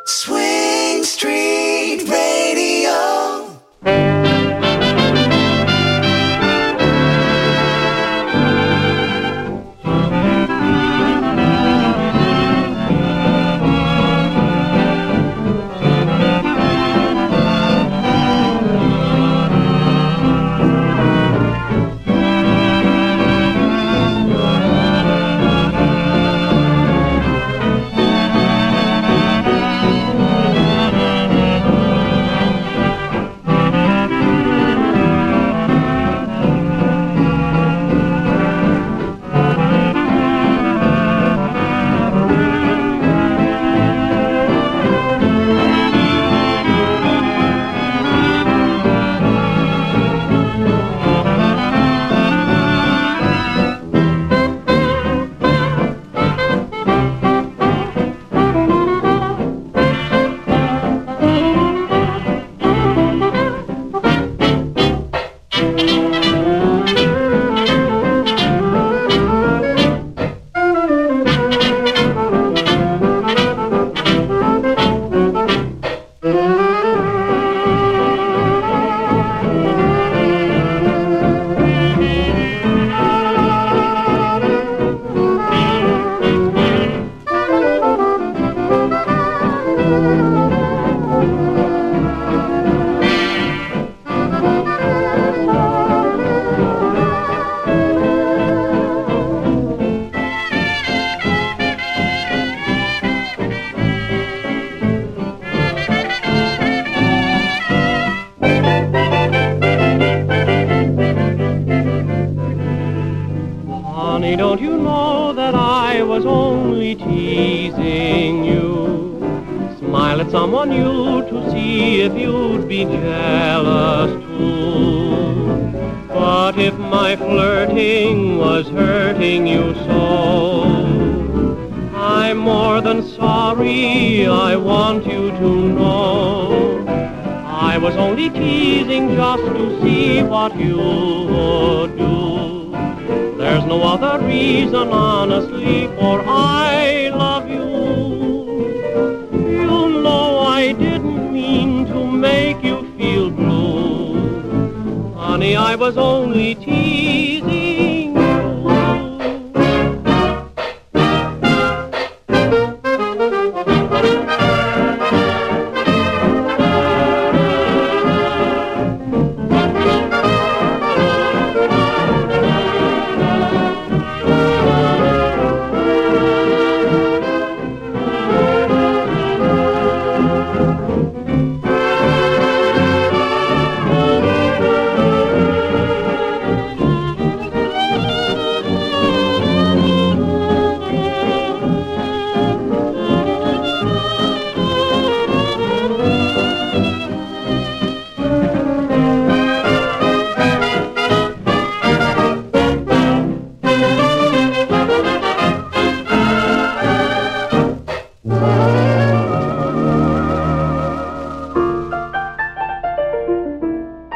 Swing Street Radio. Honey, don't you know that I was only teasing you? Smile at someone new to see if you'd be jealous too. But if my flirting was hurting you so, I'm more than sorry, I want you to know. I was only teasing just to see what you would do. There's no other reason, honestly, for I love you. You know I didn't mean to make you feel blue. Honey, I was only teasing.